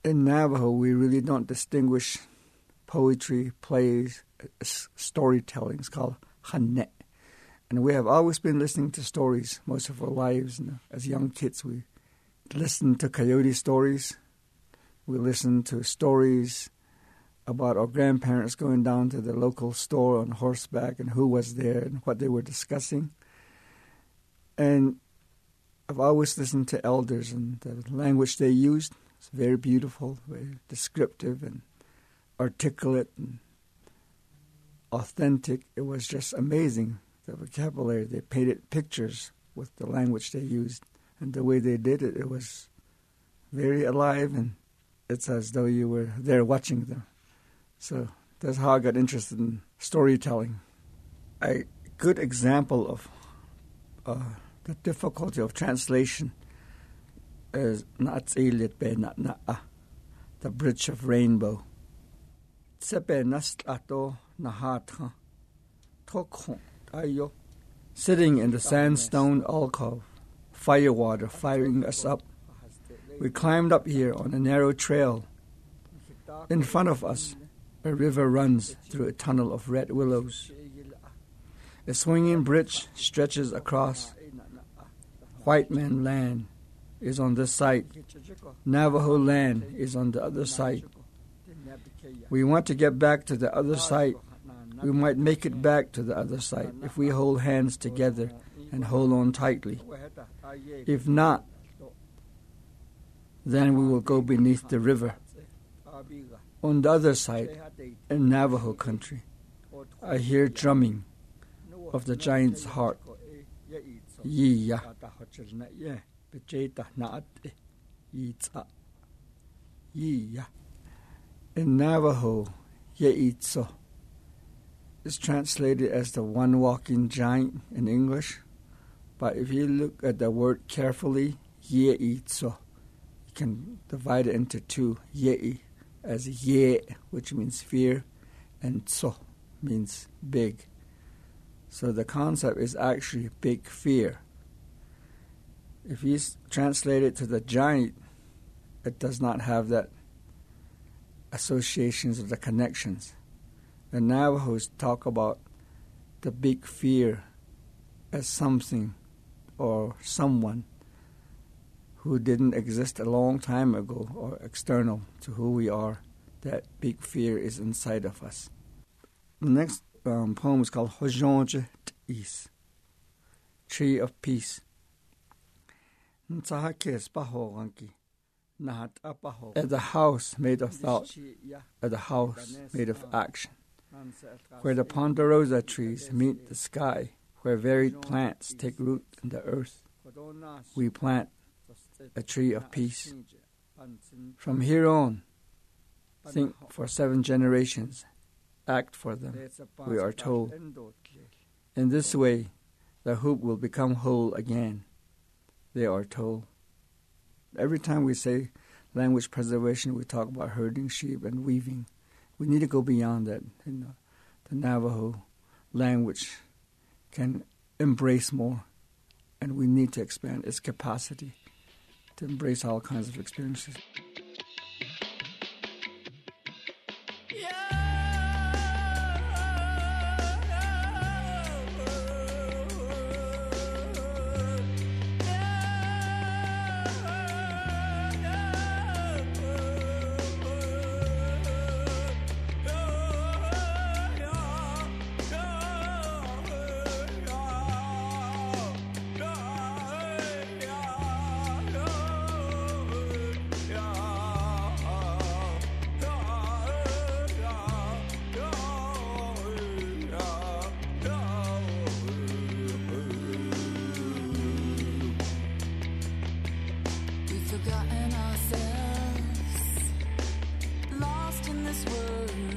In Navajo, we really don't distinguish poetry, plays, storytelling. It's called Hane. And we have always been listening to stories most of our lives. As young kids, we listened to coyote stories. We listened to stories about our grandparents going down to the local store on horseback and who was there and what they were discussing. And I've always listened to elders, and the language they used was very beautiful, very descriptive and articulate and authentic. It was just amazing, the vocabulary. They painted pictures with the language they used, and the way they did it, it was very alive, and it's as though you were there watching them. So that's how I got interested in storytelling. A good example of the difficulty of translation is Na'atzilit Be Na'na'a, the Bridge of Rainbow. Sitting in the sandstone alcove, firewater firing us up. We climbed up here on a narrow trail. In front of us, a river runs through a tunnel of red willows. A swinging bridge stretches across. White man land is on this side. Navajo land is on the other side. We want to get back to the other side. We might make it back to the other side if we hold hands together and hold on tightly. If not, then we will go beneath the river. On the other side, in Navajo country, I hear drumming of the giant's heart. Yiya. Yiya. In Navajo, Yeitso is translated as the one walking giant in English, but if you look at the word carefully, Yeitso, you can divide it into two. Yei as Ye, which means fear, and Tso means big. So the concept is actually big fear. If you translate it to the giant, it does not have that associations or the connections. The Navajos talk about the big fear as something or someone who didn't exist a long time ago or external to who we are. That big fear is inside of us. The next poem is called Hojonje T'is, Tree of Peace. At the house made of thought, at the house made of action, where the ponderosa trees meet the sky, where varied plants take root in the earth, we plant a tree of peace. From here on, think for 7 generations, act for them, we are told. In this way, the hoop will become whole again, they are told. Every time we say language preservation, we talk about herding sheep and weaving. We need to go beyond that. The Navajo language can embrace more, and we need to expand its capacity to embrace all kinds of experiences. Forgotten ourselves, lost in this world.